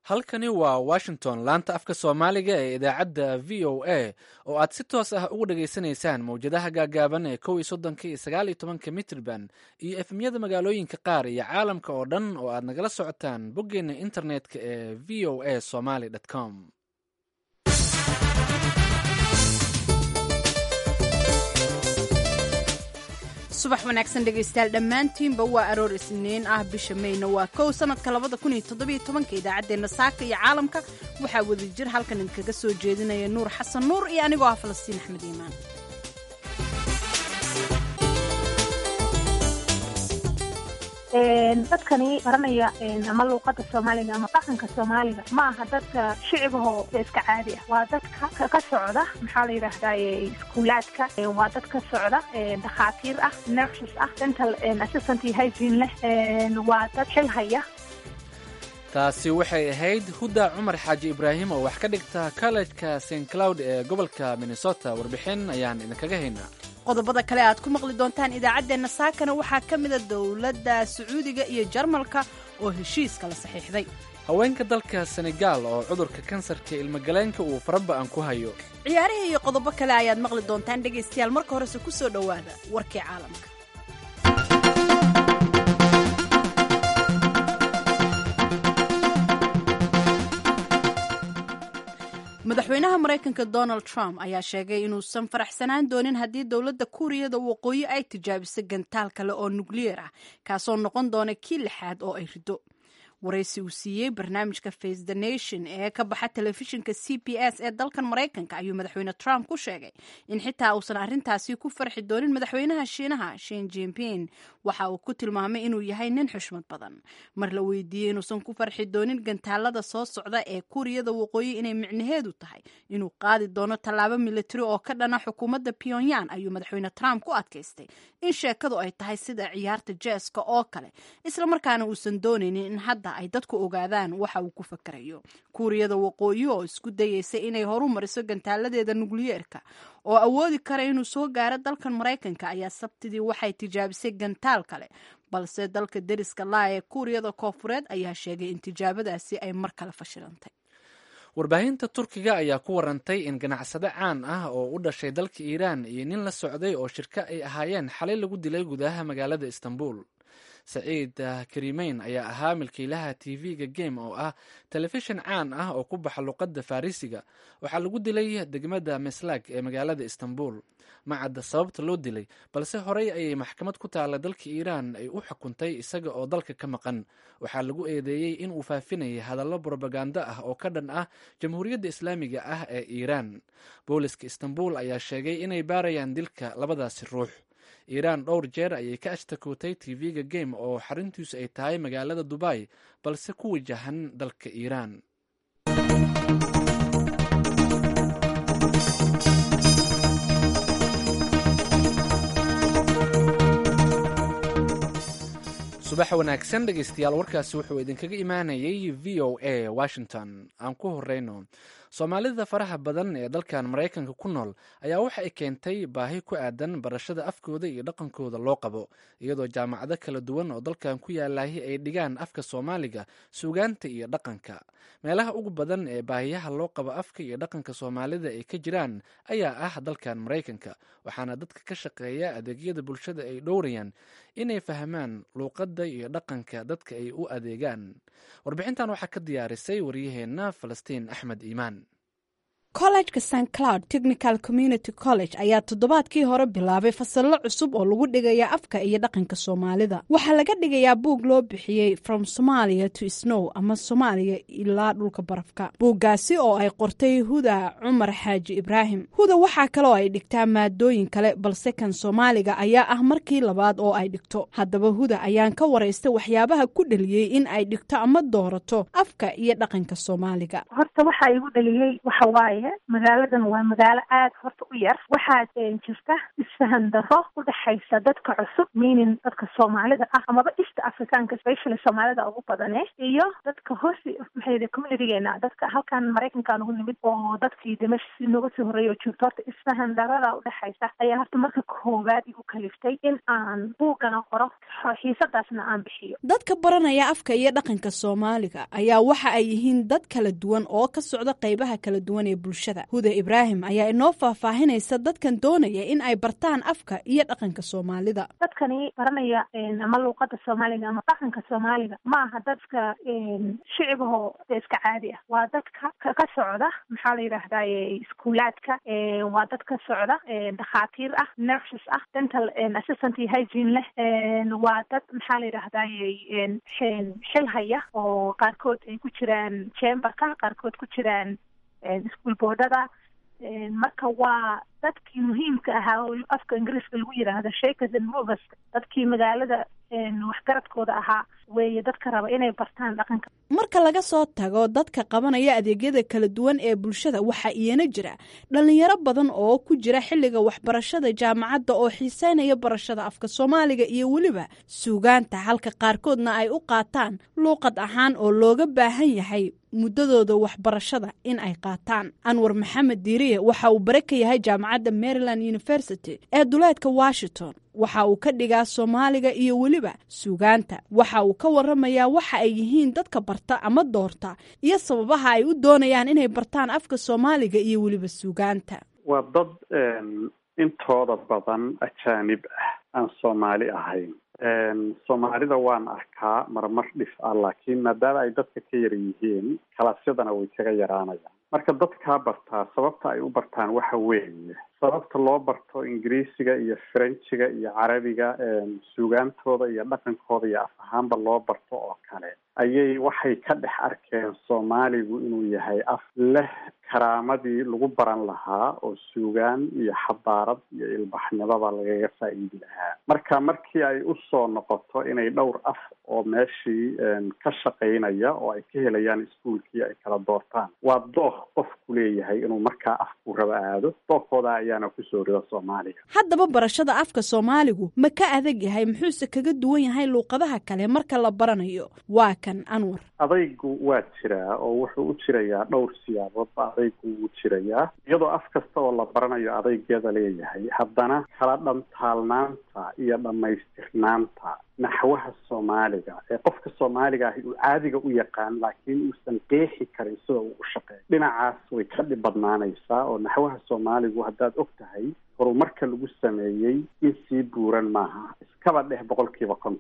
halkani waa washington laanta afka soomaaliga ee idaacadda v o a oo aad si toos ah ugu dhageysanaysaan mawjadaha gaagaaban ee 11 iyo 19 mitrban iyo efmyada magaalooyinka qaar iyo caalamka oo dhan oo aad nagala socotaan boggeena internetka ee v o a somaly com. subax wanaagsan dhegaystayaal dhammaantiinba waa aroor isniin ah bisha mayna waa kow sanadka 2017 idaacaddeenna saaka iyo caalamka waxaa wadajir halkan idinkaga soo jeedinaya nuur xasan nuur iyo anigoo ah falastiin axmed iimaan. dadkani baranaya ama luuqada soomaaliga ama dhaqanka soomaaliga ma aha dadka shicibahoo iska caadi ah, waa dadka ka socda maxaa la yidhaahdaa iskuulaadka, waa dad ka socda dhakhaatiir ah, nurses ah, dental assistant iyo hygiene leh, waa dad xil haya. taasi waxay ahayd Huda Cumar Xaaji Ibraahim oo wax ka dhigta college-ka St Cloud ee gobolka Minnesota. warbixin ayaan idinkaga haynaa. qodobada kale aad ku maqli doontaan idaacaddeenna saakana waxaa ka mida dowladda Sacuudiga iyo Jarmalka oo heshiiska la saxiixday. haweenka dalka Senegal oo cudurka kansarka ilmagaleenka uu faraba'an ku hayo. ciyaarihii iyo qodobo kale ayaad maqli doontaan dhegaystayaal. marka horese ku soo dhowaada warkii caalamka. madaxweynaha maraykanka Donald Trump ayaa sheegay inuusan faraxsanaan doonin haddii dowladda Kuuriyada Waqooyi ay tijaabiso gantaal kale oo nukliyeer ah kaasoo noqon doona kii lixaad oo ay rido. waraysi uu siiyey barnaamijka Face the Nation ee ka baxa telefishinka CBS ee dalkan Maraykanka ayuu madaxweyne Trump ku sheegay in xitaa uusan arrintaasi ku farxi doonin madaxweynaha Shiinaha Xi Jinping. waxa uu ku tilmaamay inuu yahay nin xushmad badan. mar la weydiiyey inuusan ku farxi doonin gantaalada soo socda ee Kuuriyada Waqooyi inay micnaheedu tahay inuu qaadi doono tallaabo militari oo ka dhana xukuumadda Pyongyang ayuu madaxweyne Trump ku adkaystay in sheekadu ay tahay sida ciyaarta jeeska oo kale, isla markaana uusan doonaynin in hadda ay dadku ogaadaan waxa uu ku fakarayo. Kuuriyada Waqooyi oo isku dayeysa inay horumariso gantaaladeeda nukliyeerka oo awoodi kara inuu soo gaaro dalkan Maraykanka ayaa sabtidii waxay tijaabisay gantaal kale, balse dalka deriska laa ee Kuuriyada Koonfureed ayaa sheegay in tijaabadaasi ay mar kale fashilantay. warbaahinta Turkiga ayaa ku warantay in ganacsade caan ah oo u dhashay dalka Iiraan iyo nin la socday oo shirka ay ahaayeen xalay lagu dilay gudaha magaalada Istanbul. Saciid Karimeyn ayaa ahaa milkiilaha TV-ga Game oo ah telefishin caan ah oo ku baxa luqadda Farisiga. waxaa lagu dilay degmada Meslag ee magaalada Istanbul. ma cadda sababta loo dilay, balse horey ayay maxkamad ku taala dalka Iiraan ay u xukuntay isaga oo dalka ka maqan. waxaa lagu eedeeyey in uu faafinayay hadallo propaganda ah oo ka dhan ah Jamhuuriyadda Islaamiga ah ee Iiraan. booliska Istanbul ayaa sheegay inay baarayaan dilka labadaasi ruux. Iiraan dhowr jeer ayay ka ashtakootay TV-ga Game oo xaruntiisu ay tahay magaalada Dubai, balse ku wajahan dalka Iiraan. subax wanaagsan dhegaystayaal, warkaasi wuxuu idinkaga imaanayay v o a Washington. aan ku horeyno Soomaalida faraha badan ee dalkan Maraykanka ku nool ayaa waxa ay keentay baahi ku aadan barashada afkooda iyo dhaqankooda loo qabo, iyadoo jaamacado kala duwan oo dalkan ku yaalahi ay dhigaan afka Soomaaliga, suugaanta iyo dhaqanka. meelaha ugu badan ee baahiyaha loo qabo afka iyo dhaqanka Soomaalida ay ka jiraan ayaa ah dalkan Maraykanka, waxaana dadka ka shaqeeya adeegyada bulshada ay dhowrayaan inay fahmaan luuqadda iyo dhaqanka dadka ay u adeegaan. warbixintan waxaa ka diyaarisay waryaheena Falastiin Axmed Iimaan. College-ka St Cloud Technical Community College ayaa toddobaadkii hore bilaabay fasallo cusub oo lagu dhigaya afka iyo dhaqanka Soomaalida. waxaa laga dhigayaa buug loo bixiyey From Somalia to Snow ama Soomaaliya ilaa dhulka barafka. buuggaasi oo ay qortay Huda Cumar Xaaji Ibraahim. Huda waxaa kaloo ay dhigtaa maadooyin kale, balse kan Soomaaliga ayaa ah markii labaad oo ay dhigto. haddaba Huda ayaan ka waraystay waxyaabaha ku dhaliyey in ay dhigto ama doorato afka iyo dhaqanka Soomaaliga. horta waxa igu dhaliyey waxa waaye waaye magaaladan waa magaalo aad horta u yar waxaa jirta isfahan daro u dhexaysa dadka cusub meaning dadka soomaalida ah amaba east africanka especially soomaalida ugu badane iyo dadka hoose maxay communitygeena dadka halkan maraykanka ugu nimid oo dadkii dimashi nooga soo horeeyay joogto horta isfahan darada u dhexaysa ayaa horta marka koowaad igu kaliftay in aan buugana qoro xiisadaasna aan bixiyo dadka baranaya afka iyo dhaqanka soomaaliga ayaa waxa ay yihiin dad kala duwan oo ka socda qaybaha kala duwan ee bulshada. Huda Ibraahim ayaa inoo faahfaahinaysa dadkan doonaya in ay bartaan afka iyo dhaqanka soomaalida. dadkani baranaya ama luuqada soomaaliga ama dhaqanka soomaaliga ma aha dadka shicibahoo iska caadi ah waa dadka ka socda maxaa la yidhaahdaa iskuulaadka waa dad ka socda dhakhaatiir ah nurses ah dental assistant iyo hygiene leh waa dad maxaa la yidhaahdaa xil haya oo qaarkood ay ku jiraan chamberka qaarkood ku jiraan iskuul boardada marka waa dadkii muhiimka ahaa oo afka ingiriiska lagu yidhaahdo shakers and movers dadkii magaalada waxgaradkooda ahaa weeye dadka raba inay bartaan dhaqanka. marka laga soo tago dadka qabanaya adeegyada kala duwan ee bulshada waxaa iyana jira dhalinyaro badan oo ku jira xilliga waxbarashada jaamacadda oo xiiseynaya barashada afka soomaaliga iyo weliba suugaanta halka qaarkoodna ay u qaataan luuqad ahaan oo looga baahan yahay muddadooda waxbarashada in ay qaataan. Anwar Maxamed Diiriye waxa uu bare ka yahay jaamacadda Maryland University ee duleedka Washington. waxa uu ka dhigaa Soomaaliga iyo weliba suugaanta. waxa uu ka waramayaa waxa ay yihiin dadka barta ama doorta iyo sababaha ay u doonayaan inay bartaan afka Soomaaliga iyo weliba suugaanta. waa dad intooda badan ajaanib ah aan Soomaali ahayn. Soomaalida waan arkaa marmar dhif ah laakiin maadaama ay dadka ka yar yihiin kalaasyadana way kaga yaraanayaan. marka dadkaa bartaa sababta ay u bartaan waxa weeye sababta loo barto ingiriisiga iyo faranjiga iyo carabiga suugaantooda iyo dhaqankooda iyo af ahaanba loo barto oo kale ayay waxay ka dhex arkeen Soomaaligu inuu yahay af leh karaamadii lagu baran lahaa oo suugaan iyo xadaarad iyo ilbaxnimada lagaga faa'iidi lahaa. marka markii ay u soo noqoto inay dhowr af oo meeshii ka shaqaynaya oo ay ka helayaan iskuulkii ay kala doortaan waa dooq qofku leeyahay inuu markaa afku raba aado dookooda ayaana kusoo rida Soomaaliga. haddaba barashada afka Soomaaligu ma ka adag yahay muxuuse kaga duwan yahay luuqadaha kale marka la baranayo? waa kan Anwar. adaygu waa jiraa oo wuxuu u jirayaa dhowr siyaabood adaygu wuu jirayaa iyadoo af kasta oo la baranayo adaygeeda leeyahay haddana kala dhantaalnaanta iyo dhammaystirnaanta naxwaha Soomaaliga ee qofka Soomaaliga ah uu caadiga u yaqaan laakiin uusan qeexi karin sida uu u shaqeeyo dhinacaas way ka dhib badnaanaysaa oo naxwaha Soomaaligu haddaad og tahay horumarka lagu sameeyey in sii buuran maaha iskaba dheh 50%.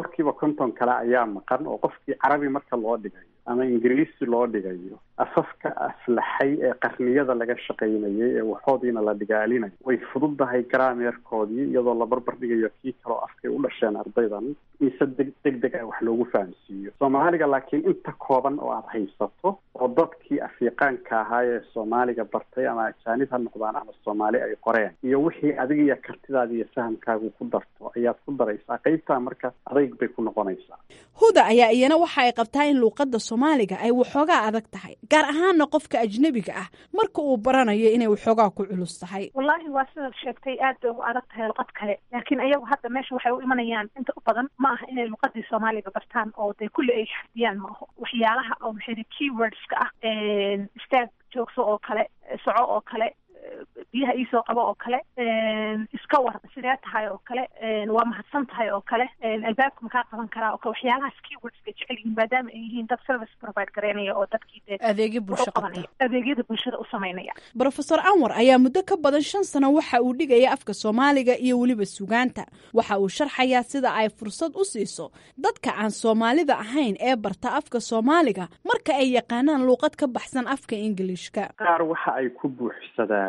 50% kale ayaa maqan oo qofkii carabi marka loo dhigayo ama ingiriisi loo dhigayo afafka aflaxay ee qarniyada laga shaqaynayay ee waxoodiina la dhigaalinayo way fududahay grammarkoodii iyadoo la barbar dhigayo kii kale oo afkay u dhasheen ardaydan in si degdeg ah wax loogu fahamsiiyo. Soomaaliga laakiin inta kooban oo aad haysato oo dadkii Afrikaanka ahaa ee Soomaaliga bartay ama ajaanib ha noqdaan ama Soomaali ay qoreen iyo wixii adiga iyo kartidaada iyo fahamkaagu ku darto ayaad ku daraysaa qaybta marka adayg bay ku noqonaysaa. Huda ayaa iyana waxa ay qabtaa in luuqadda Soomaaliga ay waxoogaa adag tahay gaar ahaanna qofka ajnabiga ah marka uu baranayo inay waxoogaa ku culus tahay. wallahi waa sida sheegtay aad bay u adag tahay luqad kale laakiin ayagu hadda meesha waxay u imanayaan inta u badan ma aha inay luqadii Soomaaliga bartaan oo de kulli ay xafidiyaan ma aha waxyaalaha oo maxay keywordska ah istaag joogso oo kale soco oo kale biyaha iisoo qabo oo kale iska war sidee tahay oo kale waa mahadsan tahay oo kale albaabka makaa qaban karaa oo kale waxyaalahaas keywordska jecel yihiin maadaama ay yihiin dad service provide gareynaya oo dadkii adeegyo bulsho qabta adeegyada bulshada u sameynaya. Professor Anwar ayaa muddo ka badan 5 sano waxa uu dhigaya afka Soomaaliga iyo weliba suugaanta waxa uu sharxayaa sida ay fursad u siiso dadka aan Soomaalida ahayn ee barta afka Soomaaliga marka ay yaqaanaan luuqad ka baxsan afka Ingiriiska. qaar waxa ay ku buuxsadaan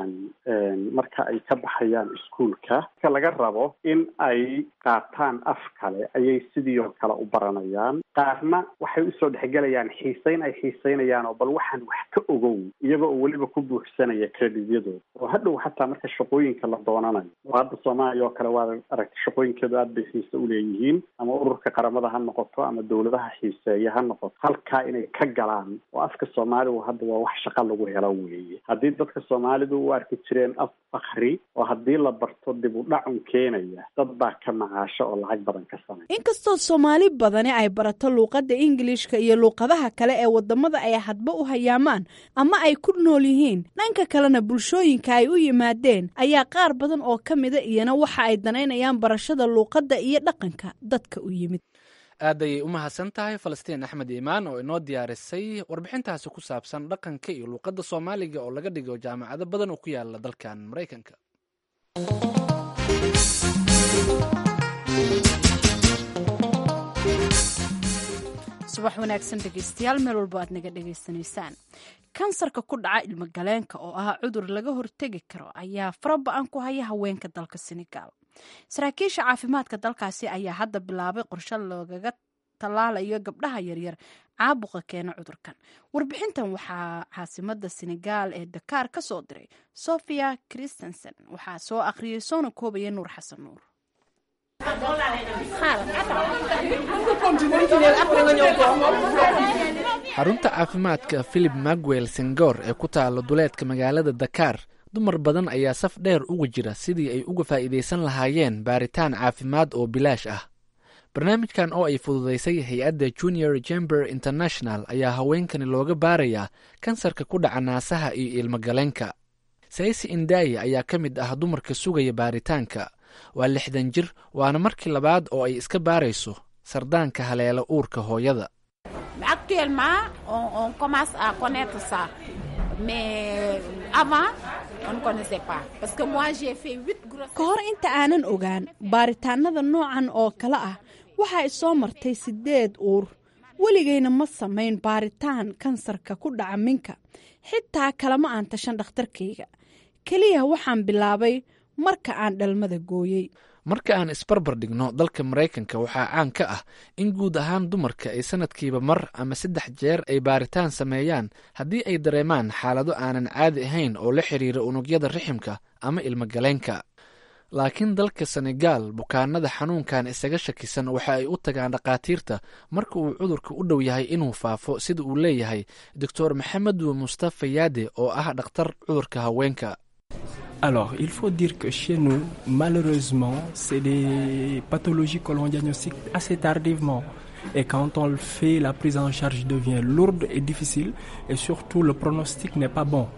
marka ay ka baxayaan iskuolka ka laga rabo in ay qaataan af kale ayay sidii oo kale u baranayaan. qaarna waxay usoo dhexgelayaan xiiseyn ay xiiseynayaan oo bal waxaan wax ka ogow iyaga oo weliba ku buuxsanaya credityadooda oo hadhow xataa marka shaqooyinka la doonanayo oo hadda soomaaliya oo kale waad aragta shaqooyinkeedu aad bay xiise uleeyihiin ama ururka qaramada ha noqoto ama dawladaha xiiseeya ha noqoto halkaa inay ka galaan oo afka soomaaligu hadda waa wax shaqa lagu helo weeye. haddii dadka soomaalidu u arki jireen af fakri oo haddii la barto dib u dhacun keenaya dad baa ka macaasho oo lacag badan ka samay. inkastoo soomaali badani ay barato luuqadda ingilishka iyo luuqadaha kale ee wadamada ay hadba u hayaamaan ama ay ku nool yihiin, dhanka kalena bulshooyinka ay u yimaadeen ayaa qaar badan oo ka mida iyana waxa ay danaynayaan barashada luuqadda iyo dhaqanka dadka u yimid. aad ayay u mahadsan tahay falastiin axmed iimaan oo inoo diyaarisay warbixintaasi ku saabsan dhaqanka iyo luuqadda soomaaliga oo laga dhigo jaamacado badan oo ku yaala dalkan maraykanka. subax wanaagsan dhegeystayaal, meel walbo aad naga dhegaysanaysaan. kansarka ku dhaca ilmagaleenka oo ah cudur laga hortegi karo ayaa faraba-an ku haya haweenka dalka Senegal. saraakiisha caafimaadka dalkaasi ayaa hadda bilaabay qorshe loogaga tallaalayo gabdhaha yaryar caabuqa keena cudurkan. warbixintan waxaa caasimada Senegal ee Dakar ka soo diray Sofia Christensen, waxaa soo akhriyay soona koobaya Nuur Xasan Nuur. xarunta caafimaadka Philip Maguel Senghor ee ku taalo duleedka magaalada Dakar, dumar badan ayaa saf dheer uga jira sidii ay uga faa'iidaysan lahaayeen baaritaan caafimaad oo bilaash ah. barnaamijkan oo ay fududaysay hay-adda Junior Chamber International ayaa haweenkani looga baarayaa kansarka ku dhaca naasaha iyo ilmagaleenka. Saisi Indai ayaa ka mid ah dumarka sugaya baaritaanka. waa 60 jir, waana markii labaad oo ay iska baarayso sardaanka haleela uurka hooyada. Actuellement, on commence à connaître ça, mais avant, on ne connaissait pas. Parce que moi, j'ai fait 8 grossesses. Ka hor inta aanan ogaan baaritaanada noocan oo kala ah, waxa ay soo martay 8 uur. Waligayna ma samayn baaritaan kansarka ku dhaca minka. Xitaa kalama aan tashan dhakhtarkayga. Kaliya waxaan bilaabay marka aan dhalmada gooyay. marka aan isbarbar dhigno dalka Mareykanka waxaa caan ka ah in guud ahaan dumarka ay sanadkiiba mar ama 3 jeer ay baaritaan sameeyaan haddii ay dareemaan xaalado aanan caadi ahayn oo la xiriira unugyada riximka ama ilmagaleenka. laakiin dalka Senegal bukaanada xanuunkan isaga shakisan waxa ay u tagaan dhaqaatiirta marka uu cudurka u dhow yahay inuu faafo, sida uu leeyahay Dr. Mohamed Mustafa Yade oo ah dhakhtar cudurka haweenka. Alors, il faut dire que chez nous, malheureusement, c'est des pathologies que l'on diagnostique assez tardivement. Et quand on le fait, la prise en charge devient lourde et difficile. Et surtout, le pronostic n'est pas bon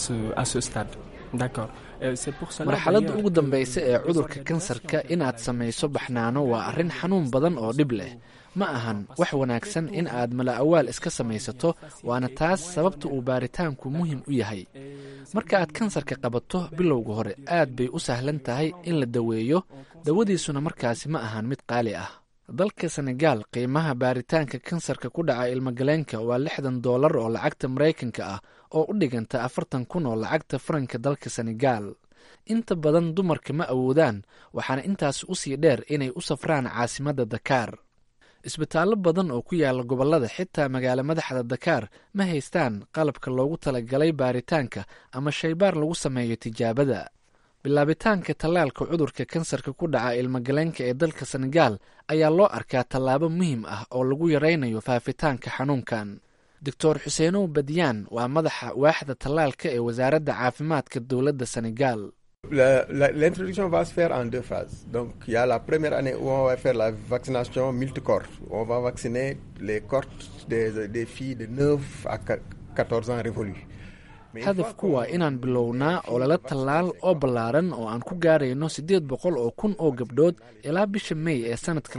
à ce stade. D'accord. C'est pour cela. marxaladda ugu dambaysa ee cudurka kansarka inaad samayso baxnaano waa arrin xanuun badan oo dhib leh. ma ahan wax wanaagsan in aad mala-awaal iska samaysato, waana taas sababta uu baaritaanku muhiim u yahay. marka aad kansarka qabato bilowga hore aad bay u sahlan tahay in la daweeyo, dawadiisuna markaasi ma ahan mid qaali ah. dalka Senegal qiimaha baaritaanka kansarka ku dhaca ilmagaleenka waa $60 oo lacagta Mareykanka ah oo u dhiganta 40,000 oo lacagta faranka dalka Senegal. inta badan dumarka ma awoodaan, waxaana intaas u sii dheer inay u safraan caasimadda Dakar. isbitaallo badan oo ku yaala gobollada, xitaa magaalo madaxda Dakar, ma haystaan qalabka loogu talagalay baaritaanka ama shaybaar lagu sameeyo tijaabada. bilaabitaanka tallaalka cudurka kansarka ku dhaca ilmagaleenka ee dalka Senegal ayaa loo arkaa tallaabo muhiim ah oo lagu yaraynayo faafitaanka xanuunkan. Dr. Xuseeno Badiyan waa madaxa waaxda tallaalka ee wasaaradda caafimaadka dowladda Senegal. L'introduction va se faire en 2 phases. Donc, il y a la première année où on va faire la vaccination multicorps. On va vacciner les cohortes des filles de 9 à 14 ans révolus. hadafku waa inaan bilownaa olole tallaal oo ballaaran oo aan ku gaarayno 800,000 oo gabdhood ilaa bisha May ee sanadka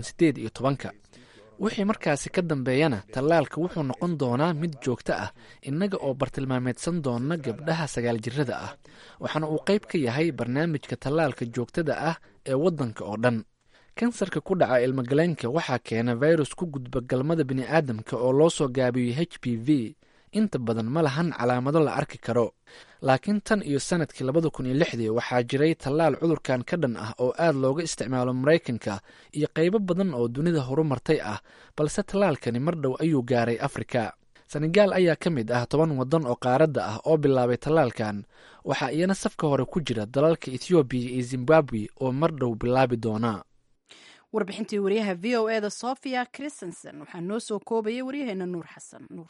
2018. wixii markaasi ka dambeeyana tallaalka wuxuu noqon doonaa mid joogto ah, innaga oo bartilmaameedsan doona gabdhaha 9 jirada ah. waxaana uu qayb ka yahay barnaamijka tallaalka joogtada ah ee waddanka oo dhan. kansarka ku dhaca ilmagaleenka waxaa keena virus ku gudba galmada bini'aadamka oo loo soo gaabiyo HPV. inta badan ma lahan calaamado la arki karo. laakiin tan iyo sanadkii 2006 waxaa jiray tallaal cudurkan ka dhan ah oo aad looga isticmaalo Maraykanka iyo qaybo badan oo dunida horumartay ah, balse tallaalkani mar dhow ayuu gaaray Afrika. Senegal ayaa ka mid ah 10 waddan oo qaaradda ah oo bilaabay tallaalkan. waxaa iyana safka hore ku jira dalalka Ethiopia iyo Zimbabwe oo mar dhow bilaabi doona. warbixintii wariyaha VOA Sofia Christensen waxaa noo soo koobayay waryaheena Nuur Xasan Nuur.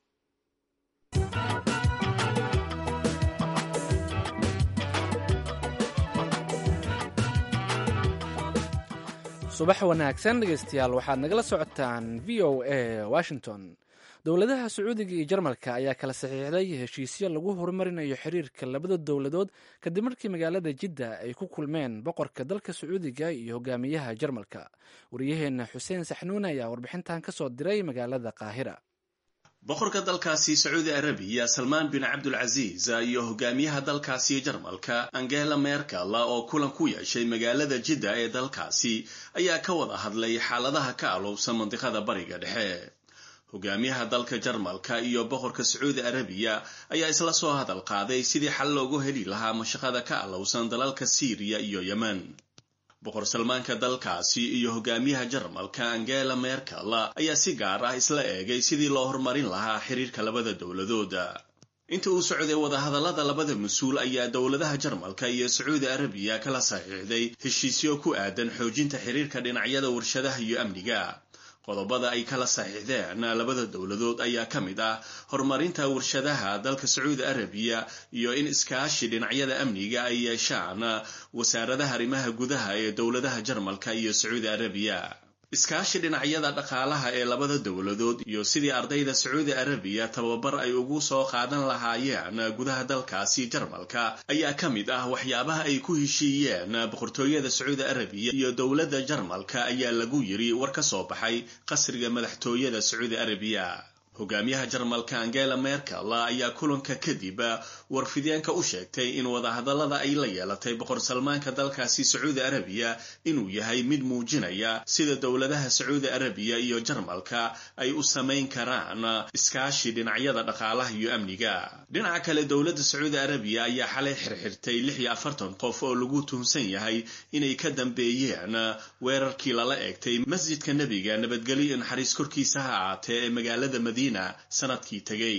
subax wanaagsan dhegeystayaal, waxaad nagala socotaan VOA Washington. dowladaha Sacuudiga iyo Jarmalka ayaa kala saxiixday heshiisyo lagu horumarinayo xiriirka labada dowladood kadib markii magaalada Jidda ay ku kulmeen boqorka dalka Sacuudiga iyo hogaamiyaha Jarmalka. wariyaheena Xuseen Saxnuun ayaa warbixintan ka soo diray magaalada Qaahira. boqorka dalkaasi Sacuudi Arabiya Salmaan bin Cabdulaziz iyo hogaamiyaha dalkaasi Jarmalka Angela Merkel oo kulan ku yeeshay magaalada Jidda ee dalkaasi ayaa ka wada hadlay xaaladaha ka alowsan mandiqada Bariga Dhexe. hogaamiyaha dalka Jarmalka iyo boqorka Sacuudi Arabiya ayaa isla soo hadal qaaday sidii xal loogu heli lahaa mashaqada ka alowsan dalalka Syria iyo Yemen. boqor Salmaanka dalkaasi iyo hogaamiyaha Jarmalka Angela Merkel ayaa si gaar ah isla eegay sidii loo horumarin lahaa xiriirka labada dowladood. inta uu socday wadahadallada labada mas'uul ayaa dowladaha Jarmalka iyo Sacuudi Arabiya kala saxiixday heshiisyo ku aadan xoojinta xiriirka dhinacyada warshadaha iyo amniga. qodobada ay kala saxiixdeen labada dowladood ayaa ka mid ah horumarinta warshadaha dalka Sacuudi Arabiya iyo in iskaashi dhinacyada amniga ay yeeshaan wasaaradaha arrimaha gudaha ee dowladaha Jarmalka iyo Sacuudi Arabiya. iskaashi dhinacyada dhaqaalaha ee labada dowladood iyo sidii ardayda Sacuudi Arabiya tababar ay ugu soo qaadan lahaayeen gudaha dalkaasi Jarmalka ayaa ka mid ah waxyaabaha ay ku heshiiyeen boqortooyada Sacuudi Arabiya iyo dowladda Jarmalka ayaa lagu yiri war ka soo baxay qasriga madaxtooyada Sacuudi Arabiya. hogaamiyaha Jarmalka Angela Merkel ayaa kulanka kadib warfideenka u sheegtay in wadahadallada ay la yeelatay boqor Salmaanka dalkaasi Sacuudi Arabiya inuu yahay mid muujinaya sida dowladaha Sacuudi Arabiya iyo Jarmalka ay u sameyn karaan iskaashi dhinacyada dhaqaalaha iyo amniga. dhinaca kale dowladda Sacuudi Arabiya ayaa xalay xirxirtay 46 qof oo lagu tuhunsan yahay inay ka dambeeyeen weerarkii lala eegtay masjidka Nabiga nabadgelyo naxariis korkiisa ha ahaatee ee magaalada Madiina sanadkii tagay.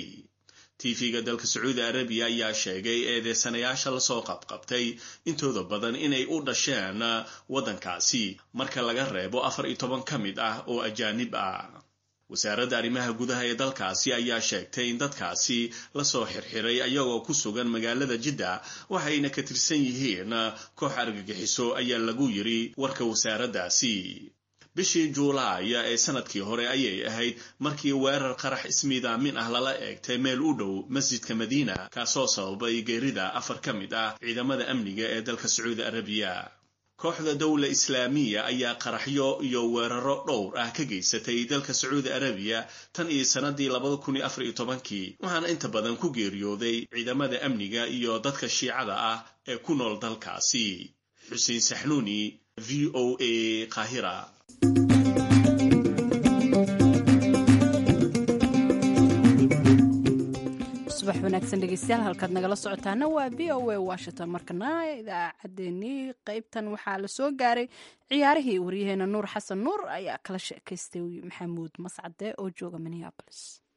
TV-ga dalka Sacuudi Arabiya ayaa sheegay eedeysanayaasha la soo qabqabtay intooda badan inay u dhasheen waddankaasi marka laga reebo 14 ka mid ah oo ajaanib ah. wasaaradda arrimaha gudaha ee dalkaasi ayaa sheegtay in dadkaasi la soo xirxiray ayagoo ku sugan magaalada Jidda waxayna ka tirsan yihiin koox argagixiso ayaa lagu yiri warka wasaaraddaasi. bishii Juulaay ee sanadkii hore ayay ahayd markii weerar qarax ismiidaamin ah lala eegtay meel u dhow masjidka Madiina kaasoo sababay geerida 4 ka mid ah ciidamada amniga ee dalka Sacuudi Arabiya. kooxda dowla Islaamiya ayaa qaraxyo iyo weeraro dhowr ah ka geysatay dalka Sacuudi Arabiya tan iyo sanadii 2014 waxaana inta badan ku geeriyooday ciidamada amniga iyo dadka Shiicada ah ee ku nool dalkaasi. Xuseen Saxnuuni, VOA Qaahira. subax wanaagsan dhegeystayaal, halkaad nagala socotaana waa VOA Washington. markana idaacaddeenii qaybtan waxaa la soo gaaray ciyaarihii. waryaheena Nuur Xasan Nuur ayaa kala sheekaystay Maxamuud Mascade oo jooga Minneapolis.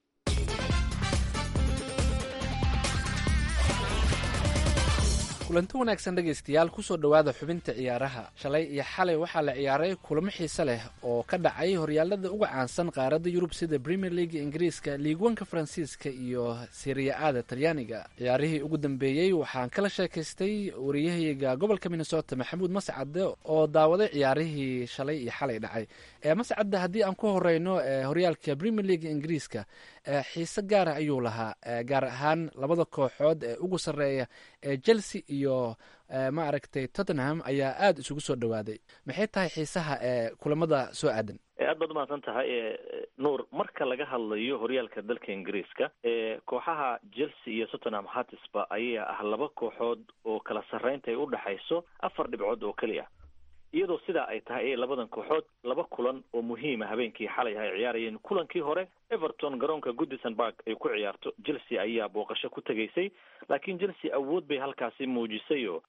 kulanti wanaagsan dhegaystayaal, kusoo dhowaada xubinta ciyaaraha. shalay iyo xalay waxaa la ciyaaray kulamo xiise leh oo ka dhacay horyaalada uga caansan qaaradda Yurub sida Premier League Ingiriiska, Ligue 1 Faransiiska iyo Serie A Talyaaniga. ciyaarihii ugu dambeeyey waxaan kala sheekaystay wariyahayga gobolka Minnesota Maxamuud Mascade oo daawaday ciyaarihii shalay iyo xalay dhacay. Mascade, haddii aan ku horeyno horyaalka Premier League Ingiriiska, xiise gaar ah ayuu lahaa, gaar ahaan labada kooxood ee ugu sarreeya ee Chelsea iyo ma aragtay Tottenham ayaa aada isugu soo dhawaaday. maxay tahay xiisaha kulamada soo aadan? aad baad umahadsan tahay Nuur. marka laga hadlayo horyaalka dalka Ingiriiska, kooxaha Chelsea iyo Tottenham Hotspur ayaa ah laba kooxood oo kala sarreynta ay u dhaxayso 4 dhibcood oo kaliya. iyadoo sidaa ay tahay ee labadan kooxood laba kulan oo muhiima habeenkii xalay ay ciyaarayeen. kulankii hore Everton garoonka Goodison Park ay ku ciyaarto, Chelsea ayaa booqasho ku tegaysay, laakiin Chelsea awood bay halkaasi muujisay oo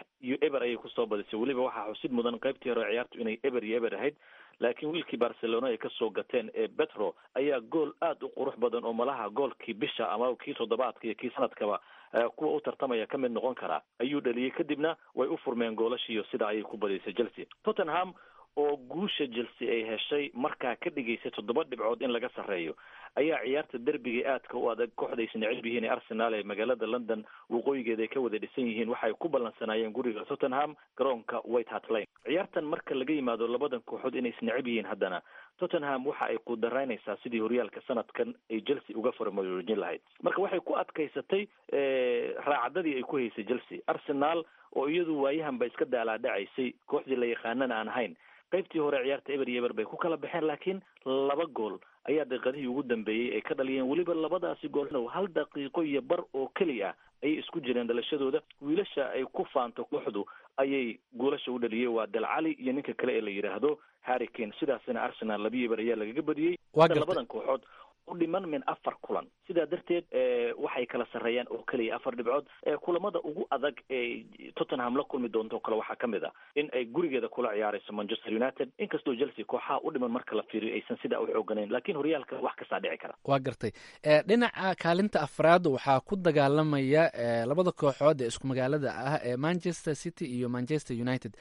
3-0 ayay kusoo badisay. weliba waxaa xusid mudan qaybtii hore ciyaartu inay 0-0 ahayd, laakiin wiilkii Barcelona ay kasoo gateen ee Petro ayaa gool aad u qurux badan oo malaha goolkii bisha ama kii toddobaadka iyo kii sanadkaba kuwa u tartamaya ka mid noqon karaa ayuu dhaliyey. kadibna way u furmeen goolashiiyo sida ayay ku badisay Chelsea. Tottenham oo guusha Chelsea ay heshay markaa ka dhigaysay 7 dhibcood in laga sarreeyo ayaa ciyaarta derbiga aadka u adag kooxda isna necib yihiin Arsenal ee magaalada London waqooyigeeda ay ka wada dhisan yihiin. waxay ku ballansanaayeen guriga Tottenham garoonka White Hart Lane. ciyaartan marka laga yimaado labadan kooxood inay isna necib yihiin, haddana Tottenham waxa ay ku daraynaysaa sidii horyaalka sanadkan ay Chelsea uga farmaroojin lahayd. marka waxay ku adkaysatay raacadadii ay ku haysay Chelsea. Arsenal oo iyadu waayahan ba iska daalaadhacaysay, kooxdii la yaqaanana aan ahayn, qaybtii hore ciyaarta 0-0 bay ku kala baxeen, laakiin 2 gool ayaa daqiiqadii ugu dambeeyey ay ka dhaliyeen. weliba labadaasi goolna 1 daqiiqo iyo bar oo keliya ayay isku jireen dhalashadooda. wiilasha ay ku faanto kooxdu ayay goolasha u dhaliyey, waa Del Cali iyo ninka kale ee la yidhaahdo Harry Kane. sidaasina Arsenal 2-0 ayaa lagaga badiyey. labadan kooxood u dhiman min 4 kulan, sidaa darteed waxay kala sarreeyaan oo keliya 4 dhibcood. kulamada ugu adag ee Tottenham la kulmi doonto kale waxaa ka mid ah in ay gurigeeda kula ciyaarayso Manchester United, inkastoo Chelsea kooxaha u dhiman marka la fiiriyo aysan sidaa u xooganayn, laakiin horyaalka wax kastaa dhici kara. waa gartay. dhinaca kaalinta afraad waxaa ku dagaalamaya labada kooxood ee isku magaalada ah ee Manchester City iyo Manchester United.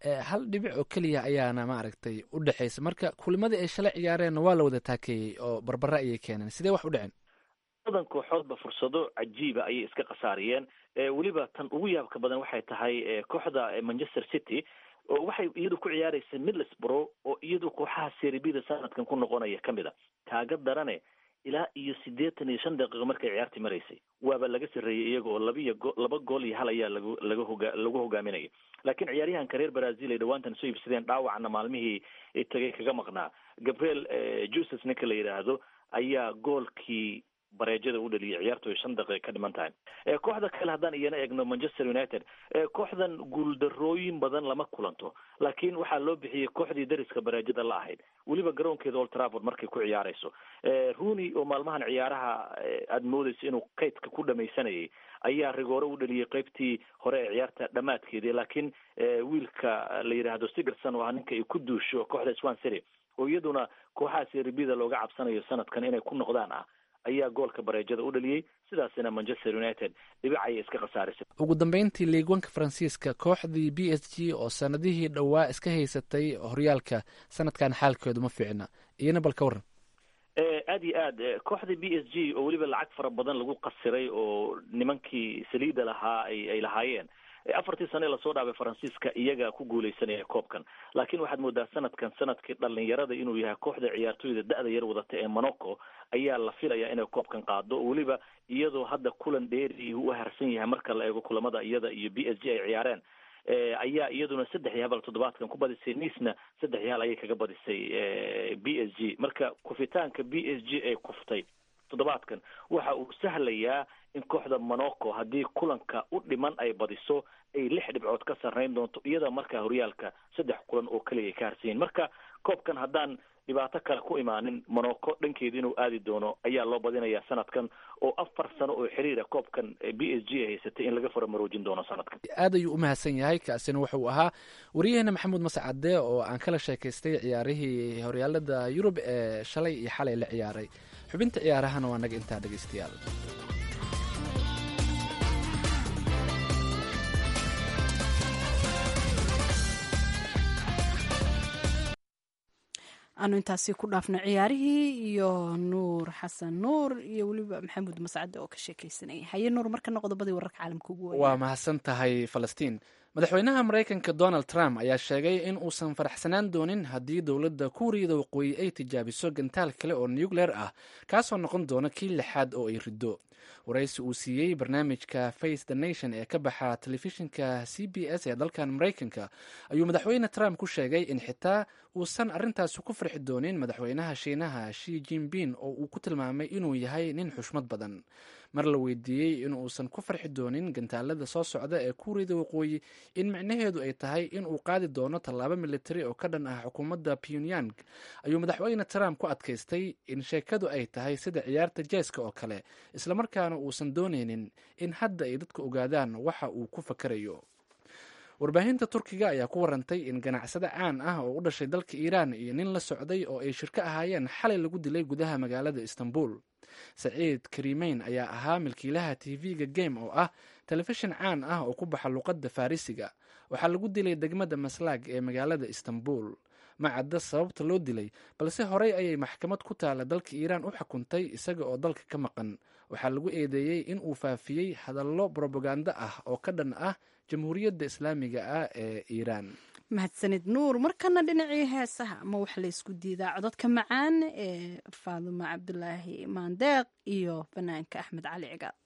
1 dhibic oo keliya ayaana maaragtay u dhexaysa. marka kulimadii ay shalay ciyaareen waa la wada taakeeyey oo barbara ayay keeneen. sidee wax u dhaceen? labadan kooxoodba fursado cajiiba ayay iska khasaariyeen. weliba tan ugu yaabka badan waxay tahay kooxda Manchester City oo waxay iyadu ku ciyaaraysa Middlesbrough oo iyadu kooxaha Serie B sanadkan ku noqonaya kamid ah. kaaga darane ilaa iyo 85 daqiiqo markay ciyaartii maraysay waaba laga sarreeyay iyaga oo 2 gool iyo 1 ayaa lagu hogaaminayay. laakiin ciyaaryahanka reer Brazil ay dhawaantan soo iibsadeen dhaawacna maalmihii tagay kaga maqnaa Gabriel Jesus ninka la yiraahdo ayaa goolkii bareejada u dhaliyay ciyaartu 5 daqiiqo ka dhiman tahay. kooxda kale haddaan iyana eegno Manchester United, kooxdan guuldarrooyin badan lama kulanto, laakiin waxaa loo bixiyey kooxdii dariska bareejada la ahayd, weliba garoonkeeda Old Trafford markay ku ciyaarayso. Rooney oo maalmahan ciyaaraha aad moodaysa inuu kaydka ku dhamaysanayay ayaa rigoore u dhaliyay qaybtii hore ee ciyaarta dhamaadkeedii, laakiin wiilka la yiraahdo Sigurdsson oo ninka ay ku duusho kooxda Swansea City oo iyaduna kooxaha Serie B looga cabsanayo sanadkan inay ku noqdaan ayaa goolka bareejada u dhaliyay. sidaasina Manchester United dhibicay iska khasaarisay. ugu dambeyntii Ligue 1 Faransiiska, kooxdii PSG oo sanadihii dhawaa iska haysatay horyaalka sanadkan xaalkeedu ma fiicna, iyana bal ka waran. aad iyo aad kooxda PSG oo weliba lacag fara badan lagu qasiray oo nimankii saliida lahaa ay lahaayeen 4 sano la soo dhaafay Faransiiska iyaga ku guuleysanaya koobkan, laakiin waxaad moodaa sanadkan sanadkii dhalinyarada inuu yahay kooxda ciyaartooyda da'da yar wadata ee Monaco ayaa la filayaa inay koobkan qaado, weliba iyadoo hadda kulan dheeri u harsan yahay marka la eego kulamada iyada iyo PSG ay ciyaareen. ayaa iyaduna 3-0 toddobaadkan ku badisay, Nice-na 3-0 ayay kaga badisay PSG. marka kufitaanka PSG ay kuftay toddobaadkan waxa uu sahlayaa in kooxda Monaco haddii kulanka u dhiman ay badiso ay 6 dhibcood ka sarreyn doonto, iyada marka horyaalka 3 kulan oo kaliya ka harsiin. marka koobkan haddaan dhibaato kale ku imaanin, Monaco dhankeeda inuu aadi doono ayaa loo badinayaa sanadkan oo 4 sano oo xiriir ah koobkan PSG ay haysatay in laga faramaroojin doono sanadkan. aad ayuu u mahadsan yahay. kaasina wuxuu ahaa wariyaheena Maxamuud Mascade oo aan kala sheekaystay ciyaarihii horyaalada Yurub ee shalay iyo xalay la ciyaaray. xubinta ciyaarahana waa naga intaa dhageystayaal. aanu intaasi ku dhaafno ciyaarihii iyo Nuur Xasan Nuur iyo weliba Maxamuud Mascade oo ka sheekaysanayay. haye Nuur, markana qodobadii wararka caalamka ugu weyn. waa mahadsan tahay Falastiin. madaxweynaha Mareykanka Donald Trump ayaa sheegay in uusan faraxsanaan doonin haddii dowladda Kuuriyada Waqooyi ay tijaabiso gantaal kale oo nuclear ah, kaasoo noqon doona kii 6aad oo ay rido. waraysi uu siiyey barnaamijka Face the Nation ee ka baxa telefishinka CBS ee dalkan Mareykanka ayuu madaxweyne Trump ku sheegay in xitaa uusan arrintaasi ku farxi doonin madaxweynaha Shiinaha Xi Jinping oo uu ku tilmaamay inuu yahay nin xushmad badan. mar la weydiiyey in uusan ku farxi doonin gantaalada soo socda ee kuuriyada waqooyi in micnaheedu ay tahay in uu qaadi doono tallaabo militari oo ka dhan ah xukuumadda pyongyang ayuu madaxweyne trump ku adkaystay in sheekadu ay tahay sida ciyaarta jeeska oo kale islamarkaana uusan doonaynin in hadda ay dadka ogaadaan waxa uu ku fakarayo. warbaahinta turkiga ayaa ku warantay in ganacsade caan ah oo u dhashay dalka iiraan iyo nin la socday oo ay shirko ahaayeen xalay lagu dilay gudaha magaalada istanbul. saciid karimeyn ayaa ahaa milkiilaha tv-ga game oo ah telefishin caan ah oo ku baxa luqadda farisiga. waxaa lagu dilay degmada maslaag ee magaalada istanbul. ma cadda sababta loo dilay, balse horey ayay maxkamad ku taala dalka iiraan u xukuntay isaga oo dalka ka maqan. waxaa lagu eedeeyey in uu faafiyey hadallo brobagando ah oo ka dhan ah jamhuuriyadda islaamiga ah ee iiraan. mahadsanid nuur. markana dhinacii heesaha ma wax la isku diidaa cododka macaan ee faadumo cabdulaahi maandeeq iyo fanaanka axmed cali cigaal.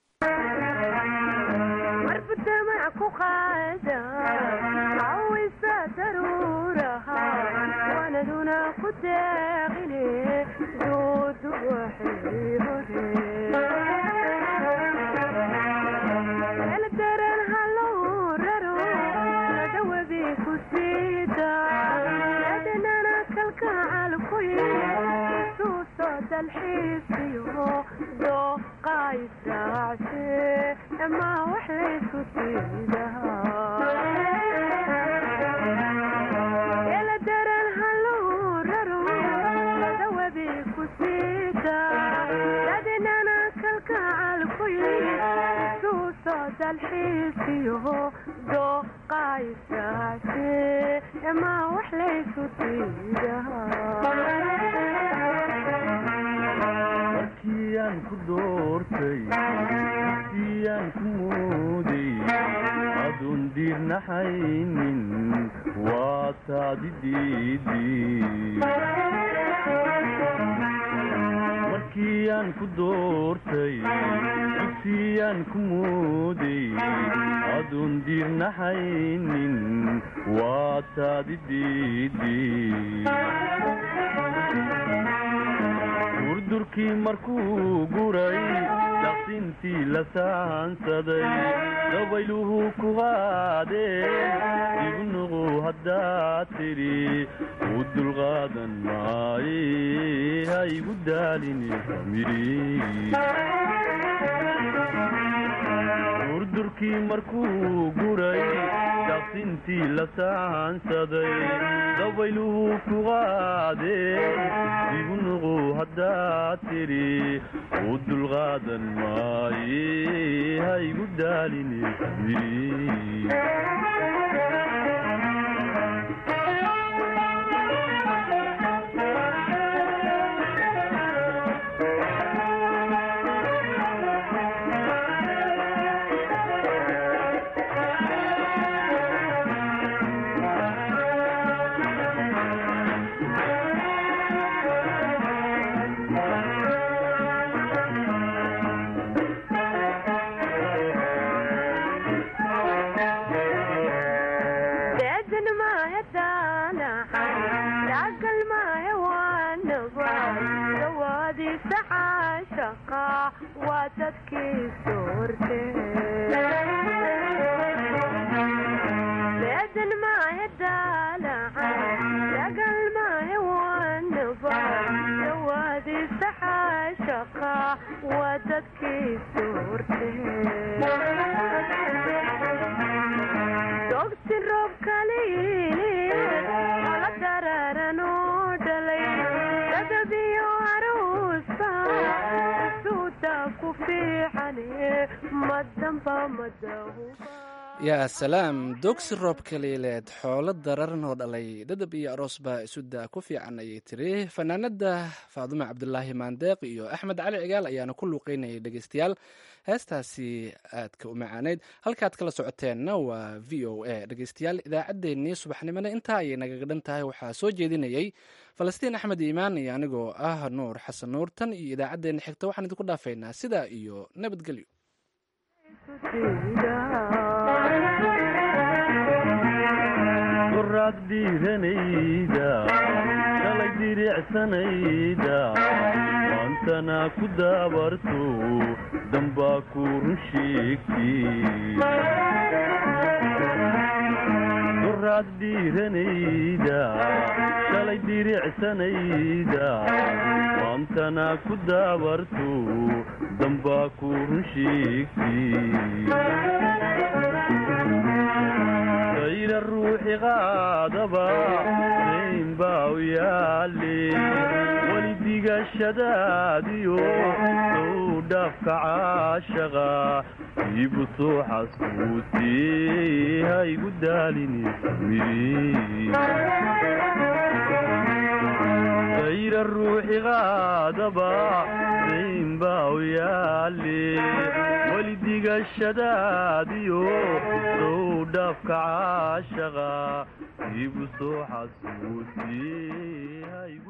wurdurkii markuu guray daqsintii la saansaday dabayluhu ku qaadeen ibnuqu haddaad tidhi u dulqaadan maaye ha igu daalini wurdurkii markuu guray daqsintii la saansaday dabayluhu ku qaadeen ibnuqu haddaad tidhi u dulqaadan maaye ha igu daalini yaa salaam. dogsi roob kaliileed xoolo dararan oo dhalay dhadab iyo aroos baa isuda ku fiican ayay tiri fanaanada faadumo cabdulaahi maandeeq iyo axmed cali cigaal ayaana ku luuqeynayay dhegeystayaal heestaasi aadka u macaaneyd. halkaad kala socoteenna waa v o a dhegeystayaal. idaacaddeenii subaxnimona intaa ayay nagaga dhan tahay. waxaa soo jeedinayay falastiin axmed iimaan iyo anigoo ah nuur xasan nuur. tan iyo idaacaddeenna xigta waxaan idinku dhaafaynaa sidaa iyo nabadgelyo. qoraad dhiiranayda shalay diricsanayda maantana ku daabarto dambaa ku run sheegtay duraad dhiiranayda shalay diricsanayda maantana ku daabarto dambaa ku run sheegtay sayra ruuxi qaadaba dayn baa u yaale weli digashadaadiyo sow dhaafka caashaqa iibu soo xasuutee ha igu daalini sayra ruuxi qaadaba dayn baa u yaale weli digashadaadiyo sow dhaafka caashaqa iibu soo xasuutee